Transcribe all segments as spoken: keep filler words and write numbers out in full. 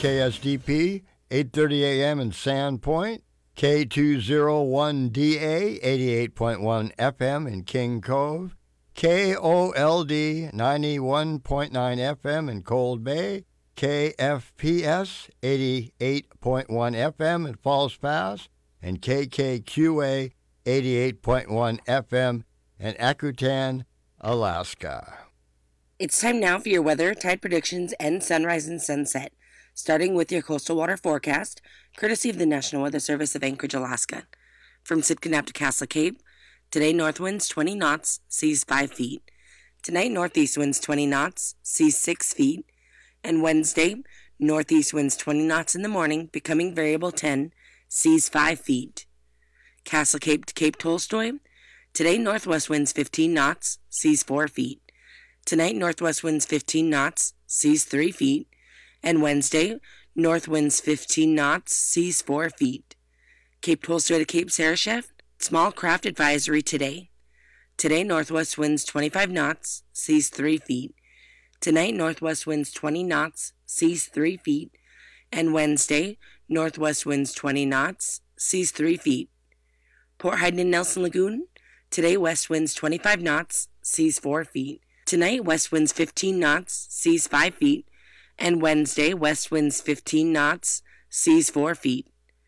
K S D P, eight thirty a.m. in Sandpoint, K two oh one D A, eighty-eight point one F M in King Cove, K O L D, ninety-one point nine F M in Cold Bay, K F P S, eighty-eight point one F M in Falls Pass, and K K Q A, eighty-eight point one F M in Akutan, Alaska. It's time now for your weather, tide predictions, and sunrise and sunset, starting with your coastal water forecast, courtesy of the National Weather Service of Anchorage, Alaska. From Sitka Nap to Castle Cape, today north winds twenty knots, seas five feet. Tonight northeast winds twenty knots, seas six feet. And Wednesday, northeast winds twenty knots in the morning, becoming variable ten, seas five feet. Castle Cape to Cape Tolstoy, today northwest winds fifteen knots, seas four feet. Tonight northwest winds fifteen knots, seas three feet. And Wednesday, north winds fifteen knots, seas four feet. Cape Tolstoy to Cape Sarashef, small craft advisory today. Today northwest winds twenty-five knots, seas three feet. Tonight northwest winds twenty knots, seas three feet. And Wednesday, northwest winds twenty knots, seas three feet. Port Hyden and Nelson Lagoon, today west winds twenty-five knots, seas four feet. Tonight west winds fifteen knots, seas five feet. And Wednesday, west winds fifteen knots, seas four feet.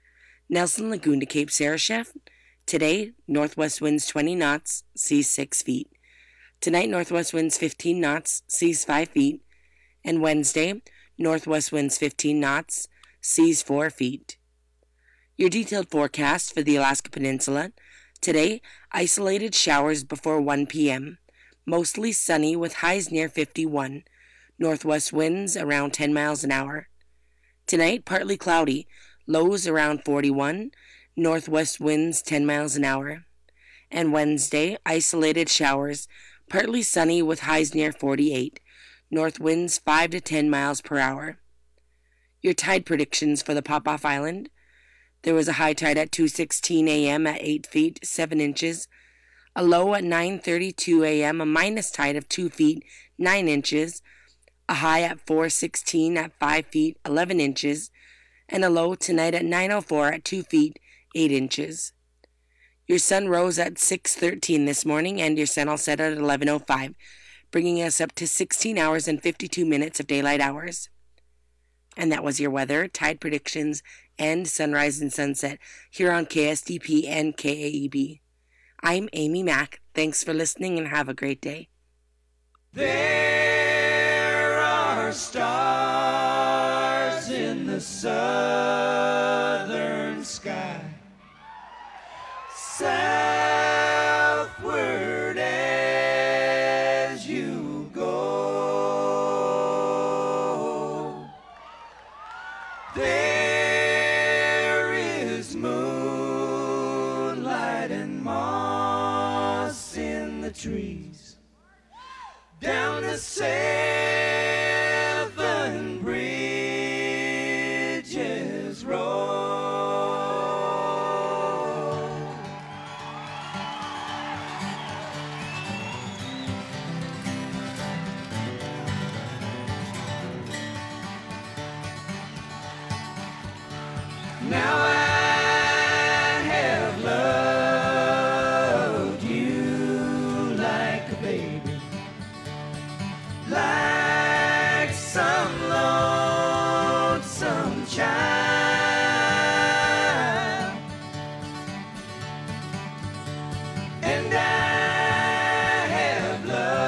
Nelson Lagoon to Cape Sarashef, today northwest winds twenty knots, seas six feet. Tonight northwest winds fifteen knots, seas five feet. And Wednesday, northwest winds fifteen knots, seas four feet. Your detailed forecast for the Alaska Peninsula, today isolated showers before one p.m., mostly sunny with highs near fifty-one. Northwest winds around ten miles an hour. Tonight, partly cloudy, lows around forty-one, northwest winds ten miles an hour. And Wednesday, isolated showers, partly sunny with highs near forty-eight, north winds five to ten miles per hour. Your tide predictions for the Popoff Island. There was a high tide at two sixteen a.m. at eight feet, seven inches. A low at nine thirty-two a.m., a minus tide of two feet, nine inches. A high at four sixteen at five feet, eleven inches. And a low tonight at nine oh four at two feet, eight inches. Your sun rose at six thirteen this morning, and your sun will set at eleven oh five, bringing us up to sixteen hours and fifty-two minutes of daylight hours. And that was your weather, tide predictions, and sunrise and sunset here on K S D P and K A E B. I'm Amy Mack. Thanks for listening and have a great day. There are stars in the southern sky, southward as you go. There is moonlight and moss in the trees down the seven bridges road. Now I have loved you like a baby, like some lonesome child, and I have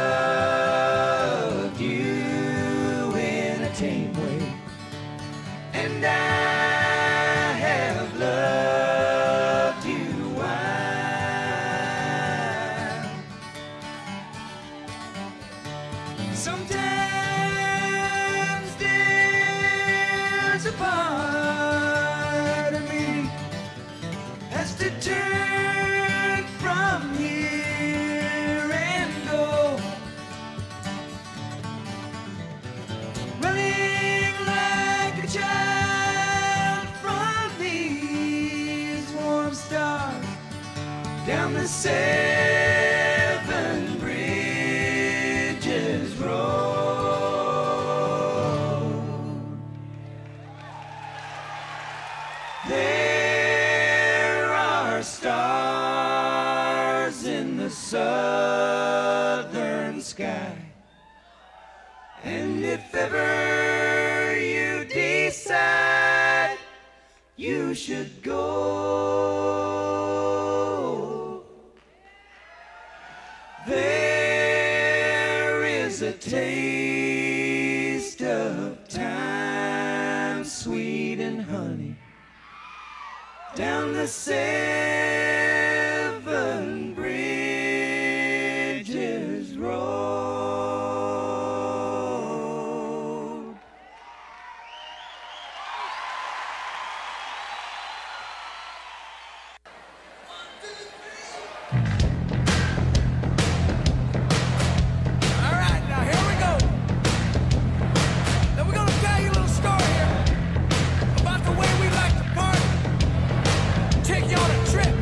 loved you in a tame way, and I have loved you wild. Sometimes there's a part of me has to turn from here and go, running like a child from these warm stars down the seven bridges road. sky. And if ever you decide you should go, there is a taste of time, sweet and honey, down the Seven Bridges Road. All right, now here we go. Now we're gonna tell you a little story here about the way we like to party. Take you on a trip.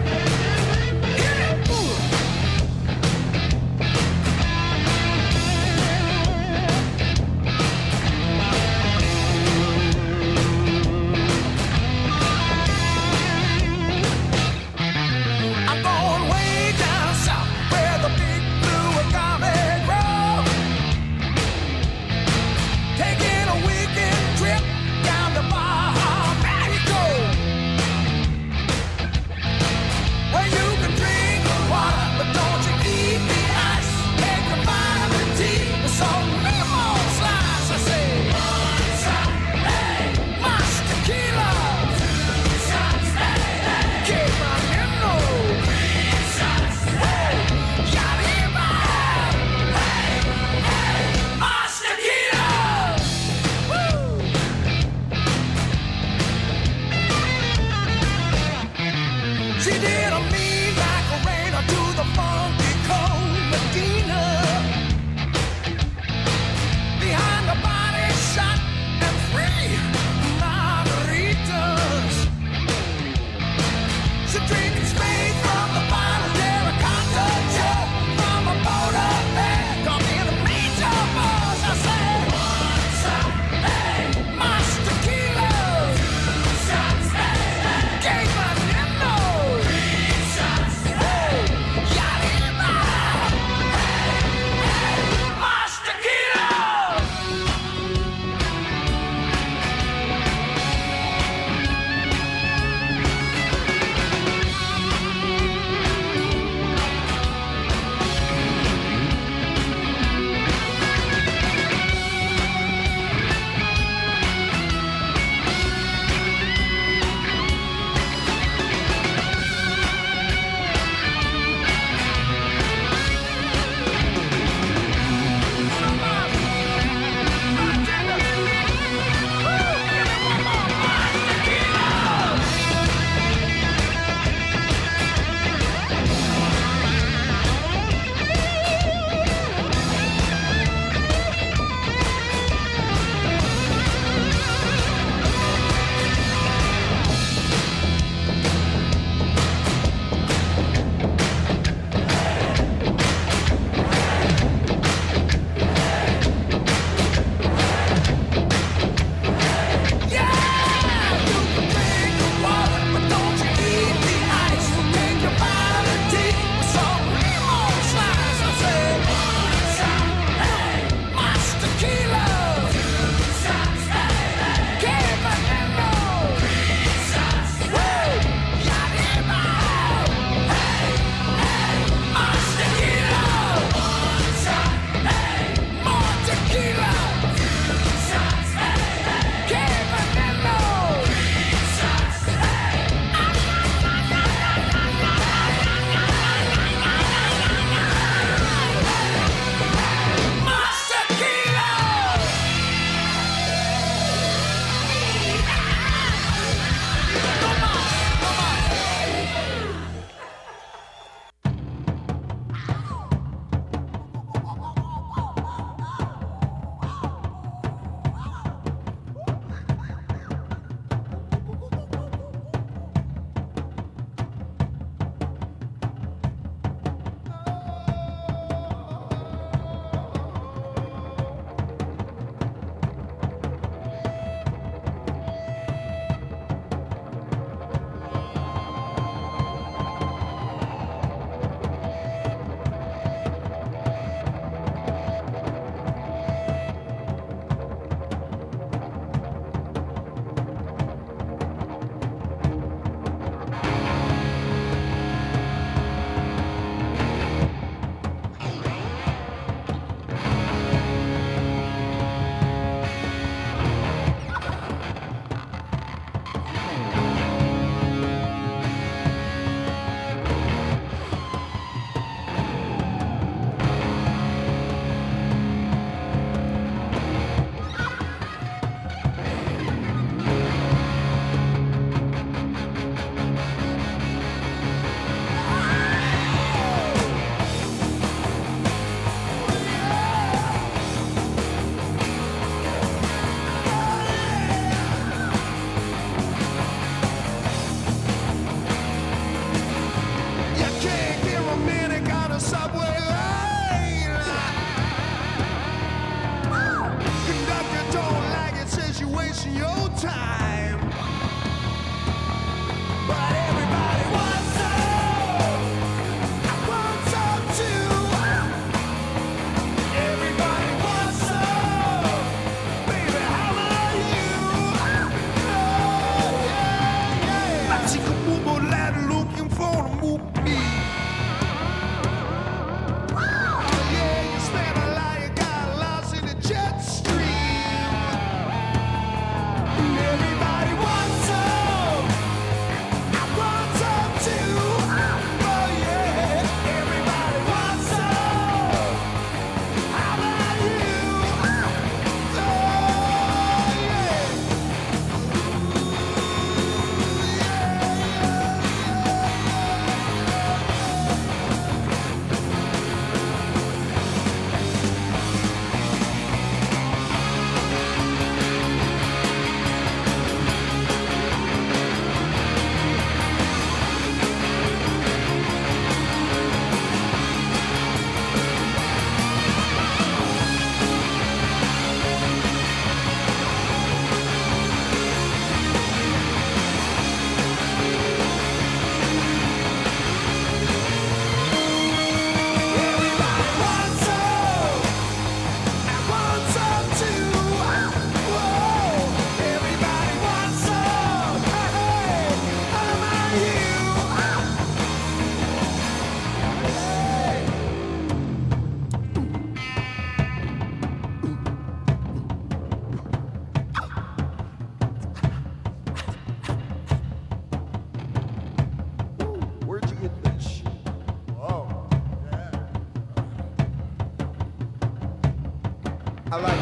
I like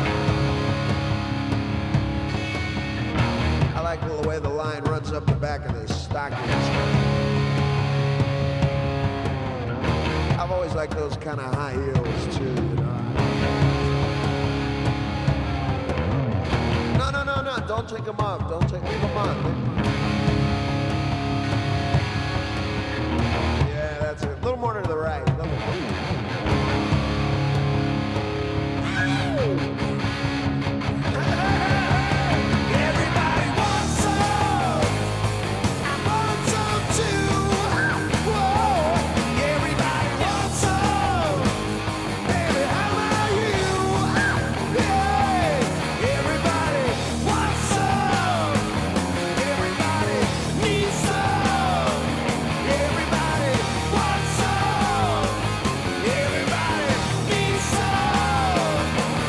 I like the way the line runs up the back of the stockings. I've always liked those kind of high heels too, you know. No, no, no, no, don't take them off. Don't take, leave them on. Leave 'em on. Yeah, that's it. A little more to the right. A little more. Everybody wants some. I want some too. Whoa. Everybody wants some. Baby, how about you? Yeah. Everybody wants some. Everybody needs some. Everybody wants some. Everybody needs some.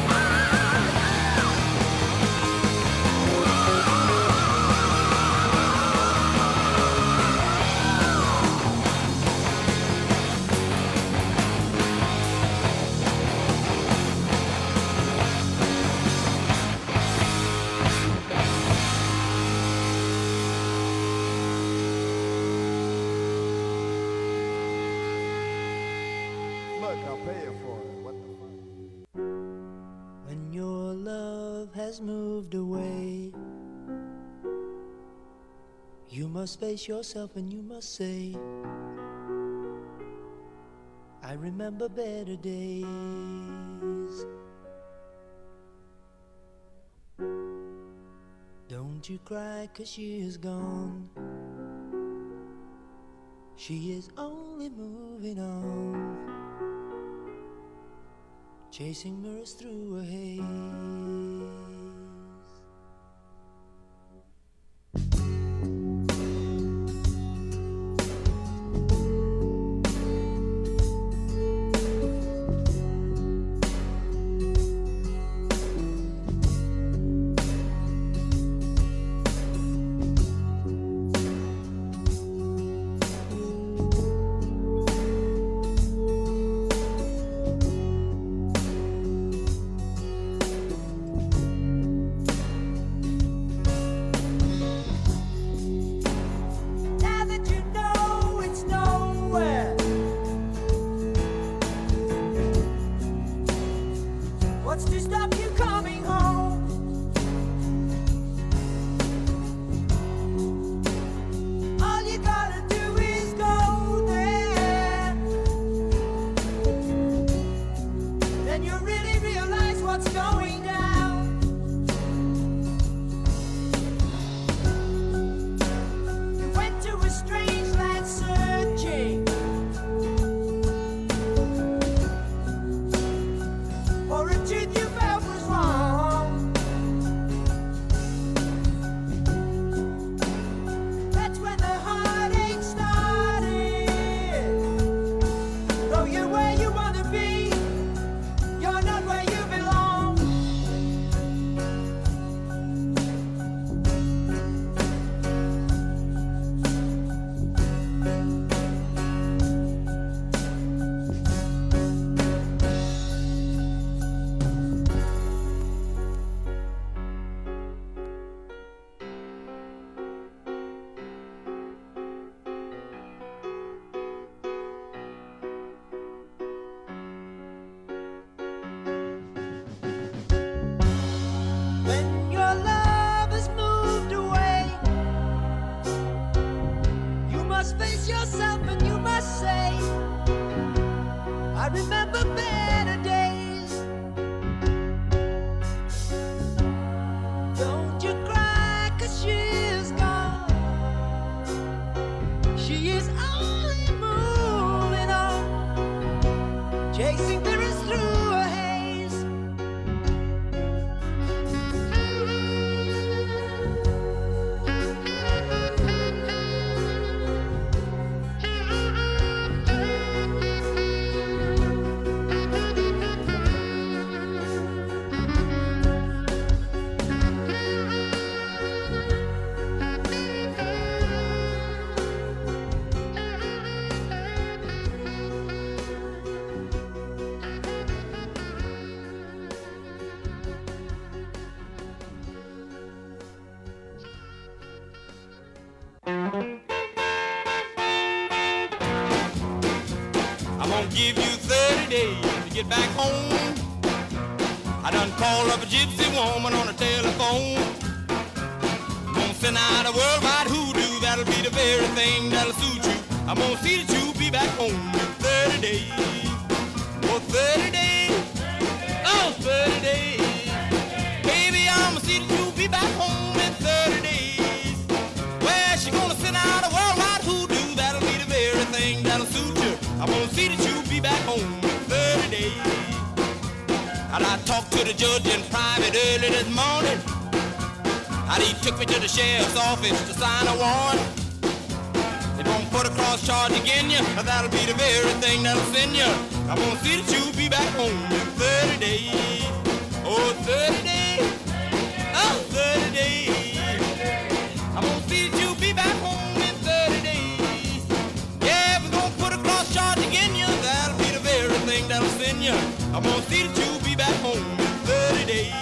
Look, I'll pay you for it. What the fuck? When your love has moved away, you must face yourself and you must say, I remember better days. Don't you cry, 'cause she is gone. She is only moving on, chasing mirrors through a haze. give you thirty days to get back home. I done called up a gypsy woman on the telephone. Gonna send out a worldwide hoodoo, that'll be the very thing that'll suit you. I'm gonna see that you be back home in thirty days. For thirty days, oh, thirty days. Baby, I'm gonna see that you be back home in thirty days. Well, she gonna send out a worldwide hoodoo, that'll be the very thing that'll suit you. I'm gonna see that you be back home in thirty days. And I talked to the judge in private early this morning. And he took me to the sheriff's office to sign a warrant. They won't put a cross charge against you, but that'll be the very thing that'll send you. I'm gonna see that you be back home in thirty days. Oh, thirty days. Oh, thirty days. I'm gonna see that you be back home in thirty days. Yeah, if we're gonna put a cross charge against you, that'll be the very thing that'll send you. I'm gonna see that you be back home in thirty days.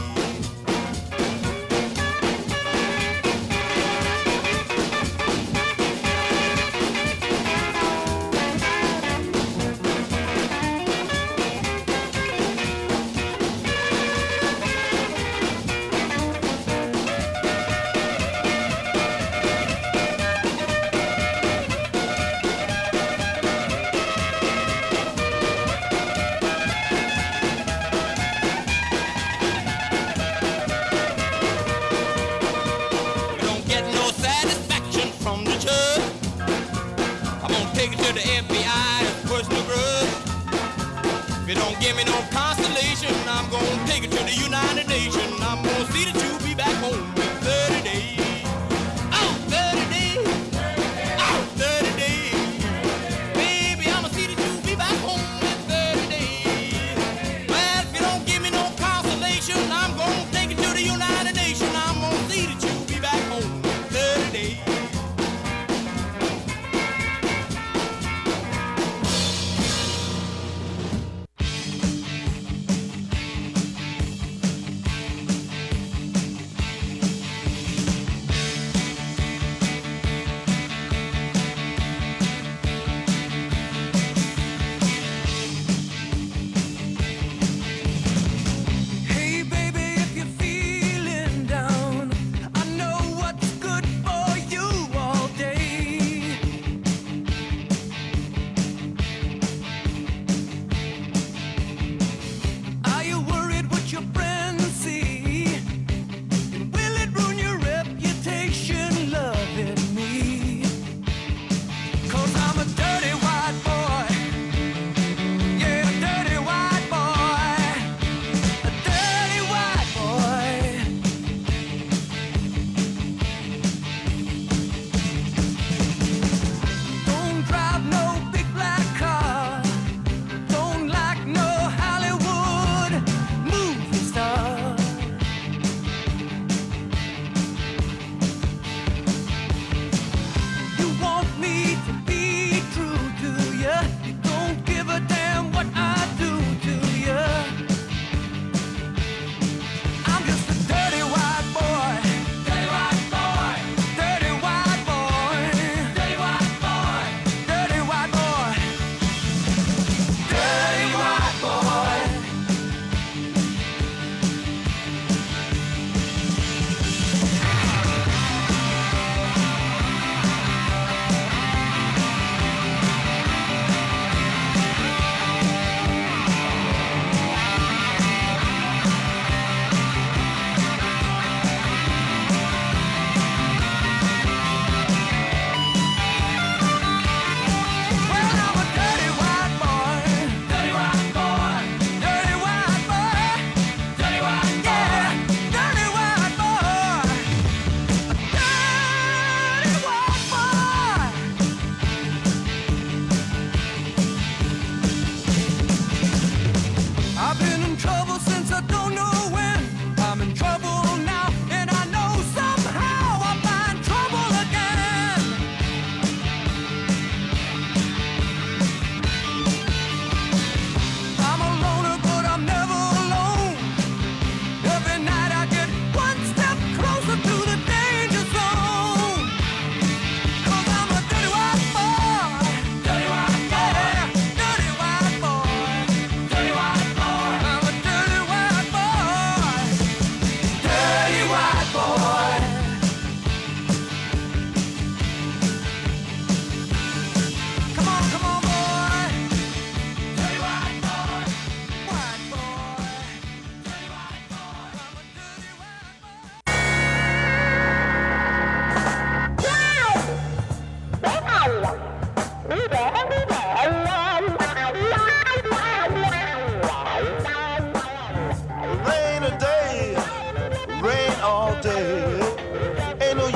Give me no consolation, I'm gonna take it to the United Nations. I'm gonna see that you be back home in thirty days. Oh, thirty days. Oh, thirty days. Baby, I'ma see that you be back home in thirty days. Well, if you don't give me no consolation, I'm gonna take it to the United Nations. I'm gonna see that you be back home in thirty days.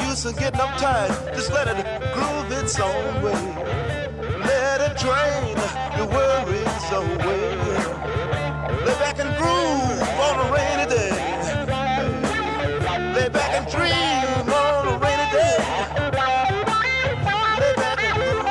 loose and getting up tight. Just let it groove its own way. Let it drain your worries away. Lay back and groove on a rainy day. Lay back and dream on a rainy day. Lay back and groove.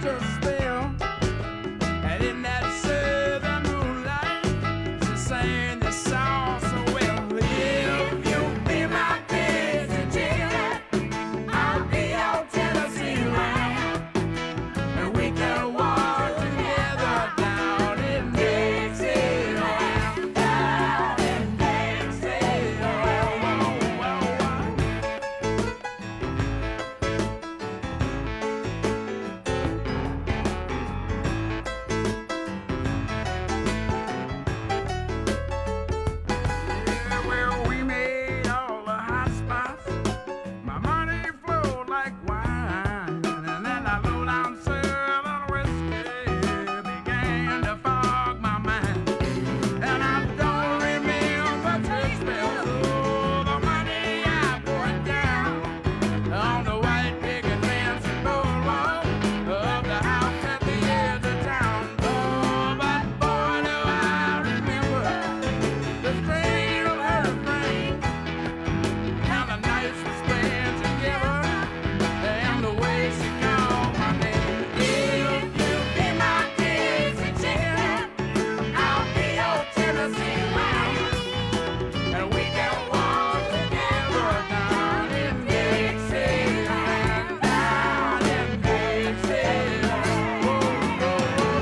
cast a spell. And in that southern moonlight, she sang the song so well. If you be my passenger, I'll be your Tennessee line, and we can walk together down in Dixieland, down in Dixieland. Whoa, whoa, whoa. Yeah, well, we made all the hot spots. My money flowed like wine, and then I low down southern whiskey began to fog my mind. And I don't remember just well, oh, the money I put down on the white picket fence and boardwalk of the house at the edge of town. Oh, but boy, do I remember the strain of her refrain, and the nights we spent together, and the way she called my name. If you be my Dixie I'll be your Tennessee line, and we can walk together down in Dixieland, down in Dixieland. Whoa, whoa, whoa.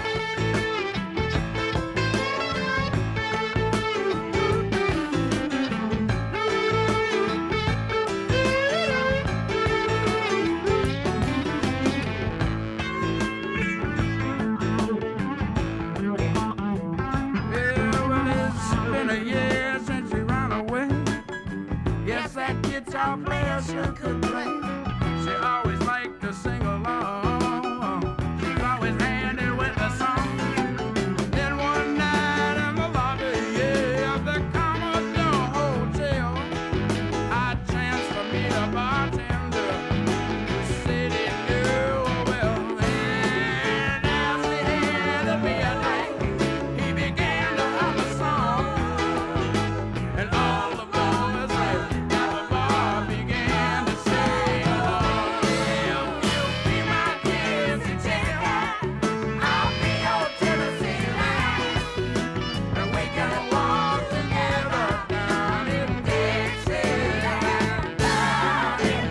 Yeah, well, it's been a year since she ran away. Guess that guitar player sure could play. She always liked to sing along. She's always handy with the song. Then one night in the lobby, yeah, of the Commodore Hotel, I chanced to meet a bartender who said he knew her well. And as he handed me a drink, he began to hum a song, and all the boys at the bar began to sing along. If you be my Dixie I'll be your Tennessee line, and we can walk together down in Dixieland, down in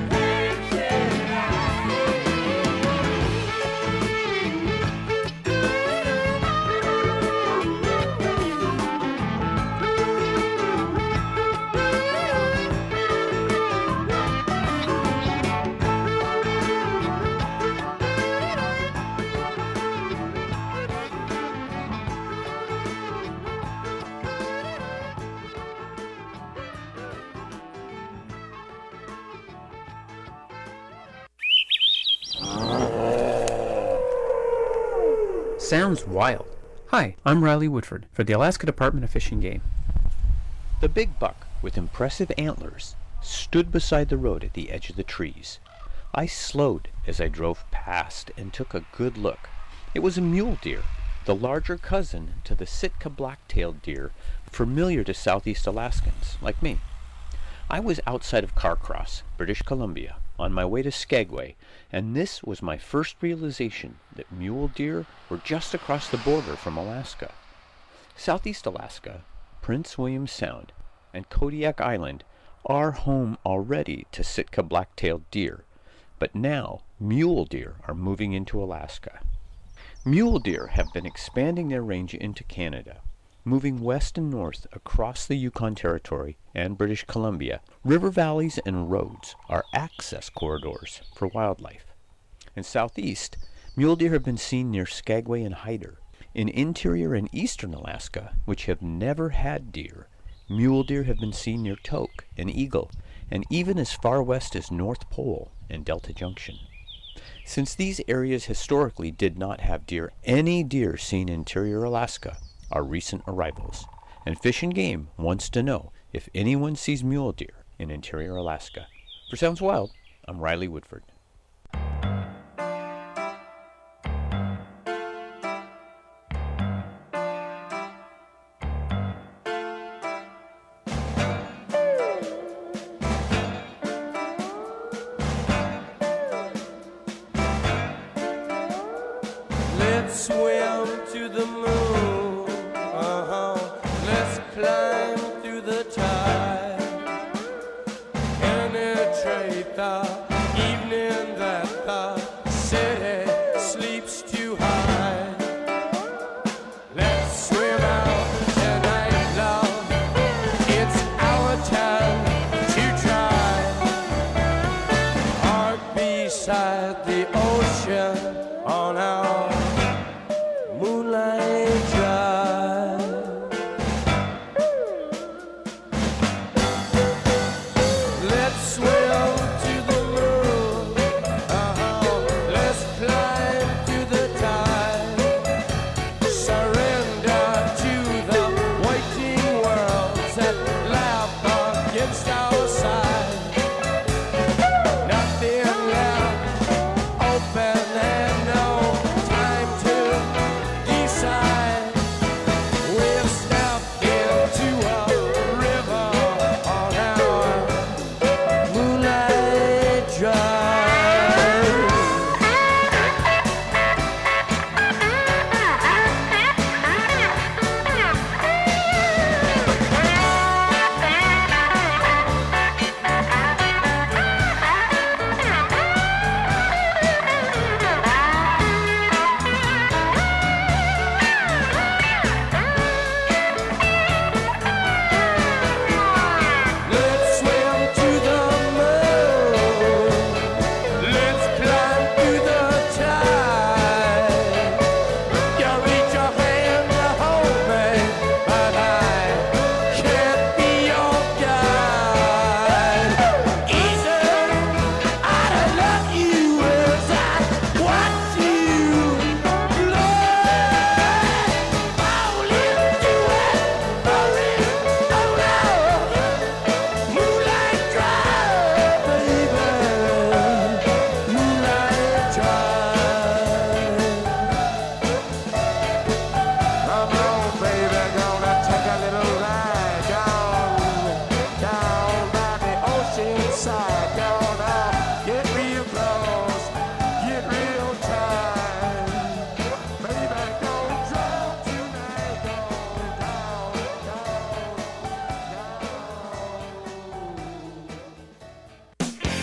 Sounds wild. Hi, I'm Riley Woodford for the Alaska Department of Fish and Game. The big buck, with impressive antlers, stood beside the road at the edge of the trees. I slowed as I drove past and took a good look. It was a mule deer, the larger cousin to the Sitka black-tailed deer, familiar to southeast Alaskans like me. I was outside of Carcross, British Columbia, on my way to Skagway, and this was my first realization that mule deer were just across the border from Alaska. Southeast Alaska, Prince William Sound, and Kodiak Island are home already to Sitka black-tailed deer, but now mule deer are moving into Alaska. Mule deer have been expanding their range into Canada, moving west and north across the Yukon Territory and British Columbia. River valleys and roads are access corridors for wildlife. In southeast, mule deer have been seen near Skagway and Hyder. In interior and eastern Alaska, which have never had deer, mule deer have been seen near Tok and Eagle, and even as far west as North Pole and Delta Junction. Since these areas historically did not have deer, any deer seen in interior Alaska are recent arrivals, and Fish and Game wants to know if anyone sees mule deer in interior Alaska. For Sounds Wild, I'm Riley Woodford. Let's swim to the moon. Uh-huh. Let's climb through the tide. Penetrate the evening that the city sleeps too high. Let's swim out tonight, love. It's our time to try. Park beside the ocean on our moonlight drive. Let's swim to the moon. Uh-huh. Let's climb to the tide. Surrender to the waiting worlds that laugh against our side. Nothing left open and no time to decide. We've stepped into a river on our moonlight drive. Let's swim to the moon. Let's climb through the tide. You reach your hand to hold me, but I can't be your guide. Easy, I love you as I watch you glide. Fall into it, fall in, oh no. Moonlight drive, baby. Moonlight drive. Come on, baby, gonna take a little ride down, down by the ocean side. Gonna get real close, get real tight. Baby, go drown tonight, go down, down, down.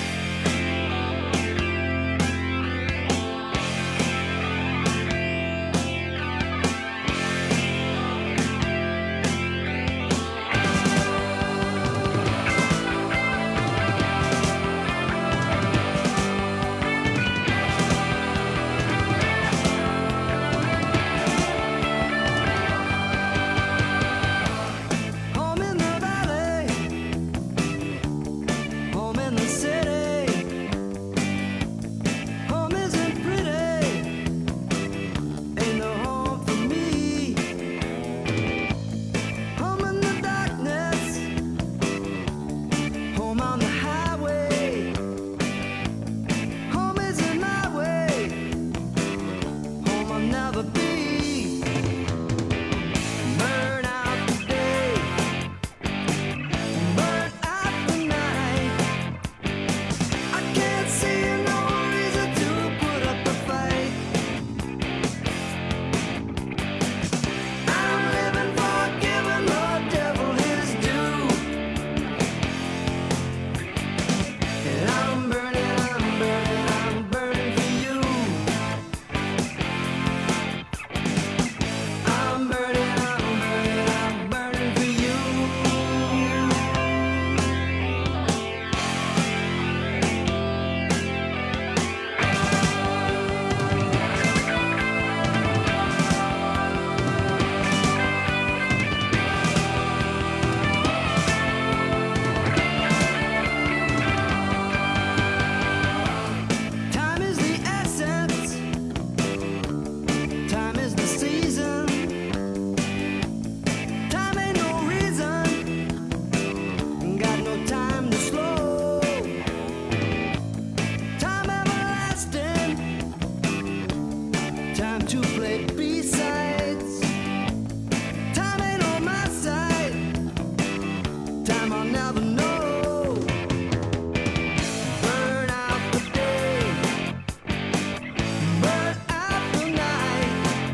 Home in the valley, home in the city. Home isn't pretty, ain't no home for me. Home in the darkness, home on the highway. Home isn't my way, home I'll never be. Burn out the day, burn out the night. I can't see no reason to put up a fight. I'm living for giving the devil his due. And I'm burning, I'm burning, I'm burning for you. I'm burning, I'm burning, I'm burning for you. Time is the essence, time is the season. Time ain't no reason, got no time to slow. Time everlasting, time to play B-sides. Time ain't on my side, time I'll never know. Burn out the day, burn out the night.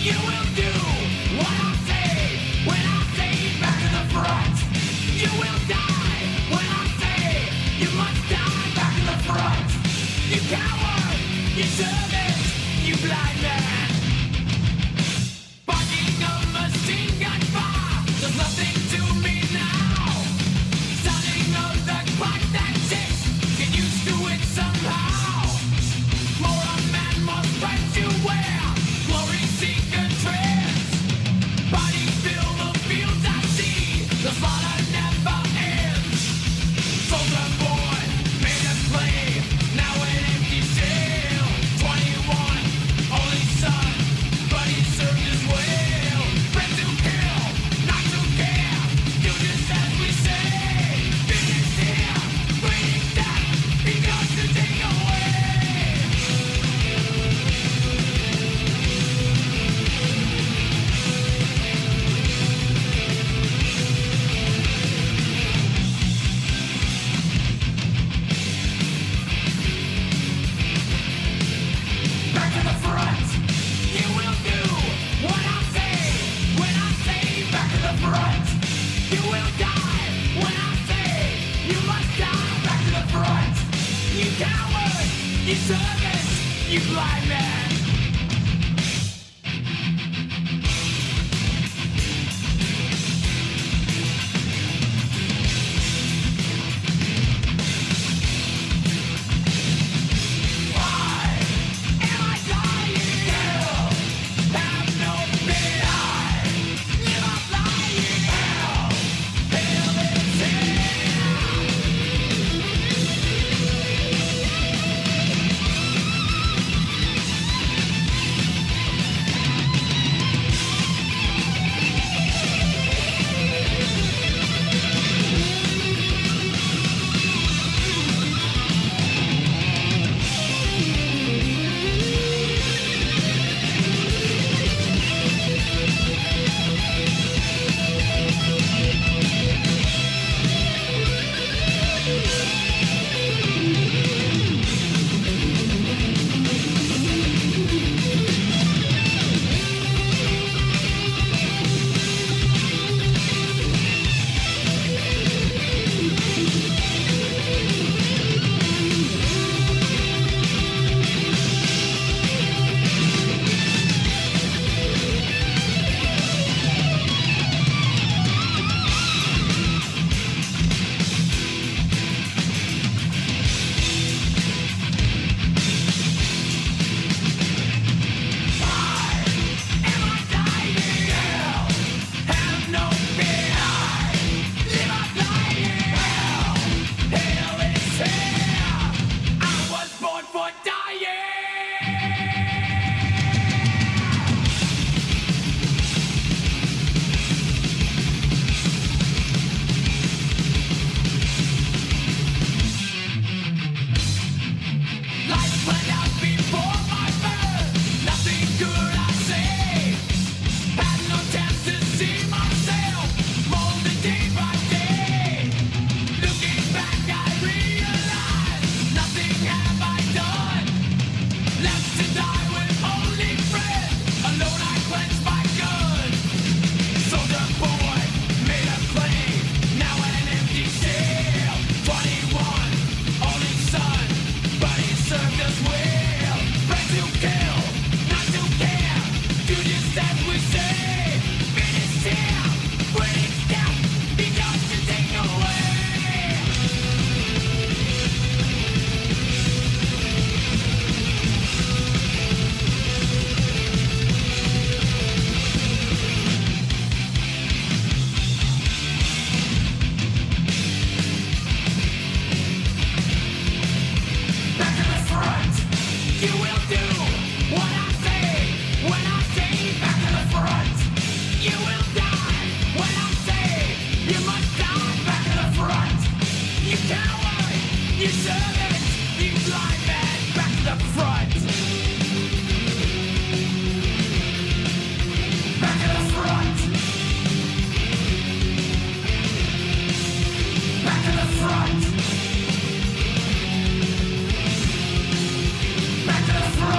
You will do what I say when I say back to the front. You will die when I say you must die back to the front. You coward, you servant, you blind man. Barking of machine gun fire, there's nothing to me now. Sounding of the clock that ticks, get used to it somehow. More a man must fight to wear, glory seeker trends. Bodies fill the fields I see, the slaughter never ends. Soldier boy, made a claim, now an empty shell. Twenty-one, only son, but he served his well. Friend to kill, not to care, do just as we say. Finish here, waiting death, he goes to take away. Back to the front. You will do what I say when I say back to the front. You will die when I say you must die back to the front. You coward, you servant, you blind man. Why am I dying? Hell, have no fear. Live a flying hell. Hell is here. I was born for dying. Life played out before my birth. Nothing good I say. Had no chance to see myself molded day by day. Looking back, I realize nothing have I done. Left to die with only friend. Alone I cleanse my gun. Soldier boy made a claim. Now an empty shell. Twenty-one, only son, but he served us well. Friend to kill, not to care. Do just as we say. Finish here, winning step. He goes to take away. Back to the front. You will do what I say when I say back to the front. You will die when I say you must die back to the front. You coward, you servant, you blind man, back to the front. Back to the front. Back to the front. Back to the front.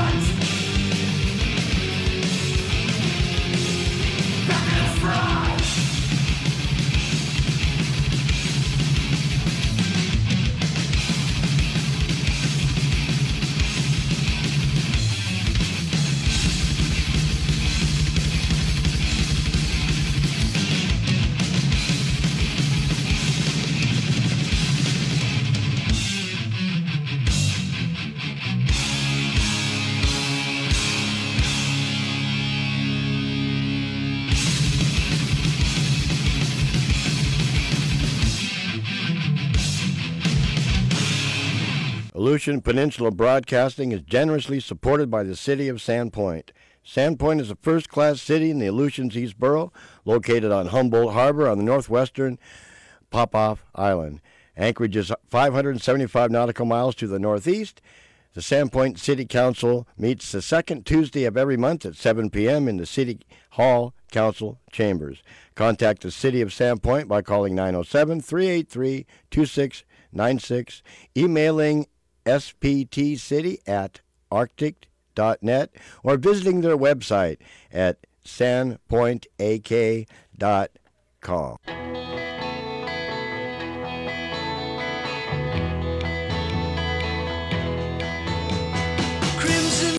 Aleutian Peninsula Broadcasting is generously supported by the City of Sandpoint. Sandpoint is a first-class city in the Aleutians East Borough, located on Humboldt Harbor on the northwestern Popoff Island. Anchorage is five hundred seventy-five nautical miles to the northeast. The Sandpoint City Council meets the second Tuesday of every month at seven p.m. in the City Hall Council Chambers. Contact the City of Sandpoint by calling nine oh seven, three eight three, two six nine six, emailing s p t city at arctic dot net, or visiting their website at sandpoint a k dot com.